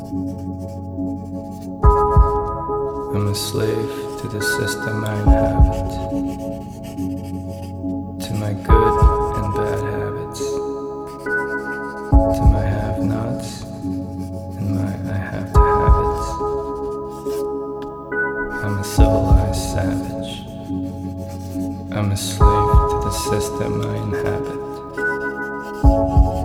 I'm a slave to the system I inhabit, to my good and bad habits, to my have-nots and my I have to have it. I'm a civilized savage. I'm a slave to the system I inhabit.